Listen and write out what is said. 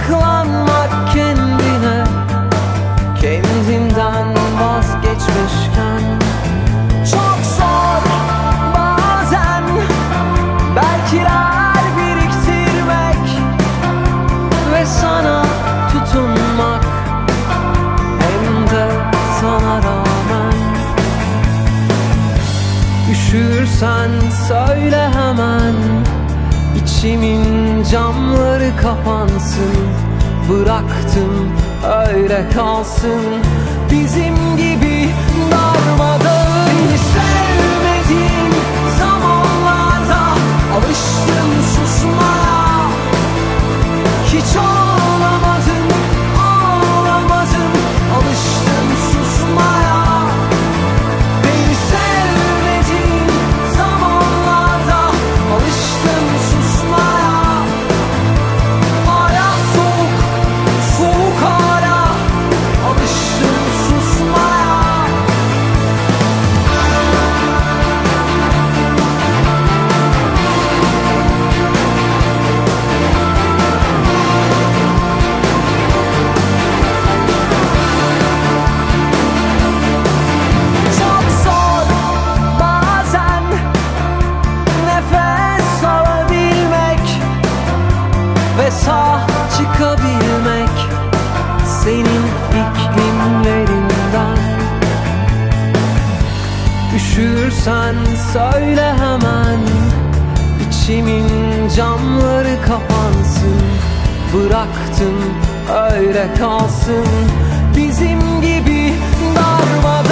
saklanmak kendine, kendinden vazgeçmişken. Çok zor bazen belkiler biriktirmek ve sana tutunmak, hem de sana rağmen. Üşürsen söyle hemen, İçimin camları kapansın. Bıraktım öyle kalsın, bizim gibi darmadağın. Beni sevmediğin zamanlarda alıştım susmaya. Hiç ağlamadım, ağlamadım, alıştım susmaya. Beni sevmediğin zamanlarda alıştım susmaya. Hala soğuk, soğuk hala, alıştım susmaya. Çok zor bazen nefes alabilmek ve sağ çıkabilmek senin iklimlerinden. Üşürsen söyle hemen, İçimin camları kapansın. Bıraktım öyle kalsın, bizim gibi darmadağın.